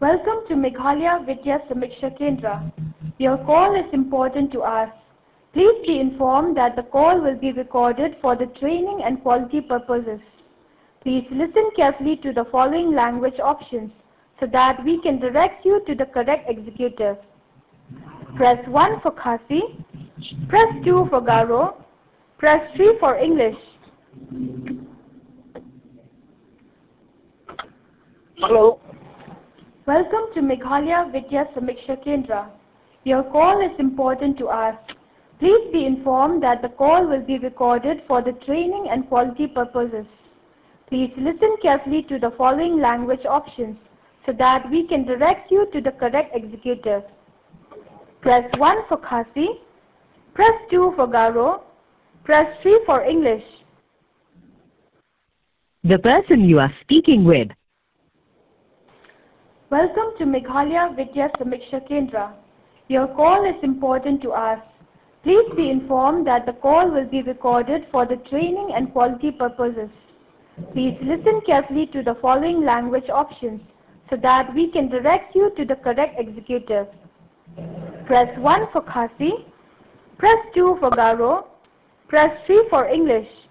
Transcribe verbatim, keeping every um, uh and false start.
Welcome to Meghalaya Vidya Samiksha Kendra. Your call is important to us. Please be informed that the call will be recorded for the training and quality purposes. Please listen carefully to the following language options so that we can direct you to the correct executive. Press one for Khasi, press two for Garo, press three for English. Hello. Welcome to Meghalaya Vidya Samiksha Kendra. Your call is important to us. Please be informed that the call will be recorded for the training and quality purposes. Please listen carefully to the following language options so that we can direct you to the correct executive. Press one for Khasi, press two for Garo, press three for English. The person you are speaking with. Welcome to Meghalaya Vidya Samiksha Kendra. Your call is important to us. Please be informed that the call will be recorded for the training and quality purposes. Please listen carefully to the following language options so that we can direct you to the correct executive. Press one for Khasi, press two for Garo, press three for English.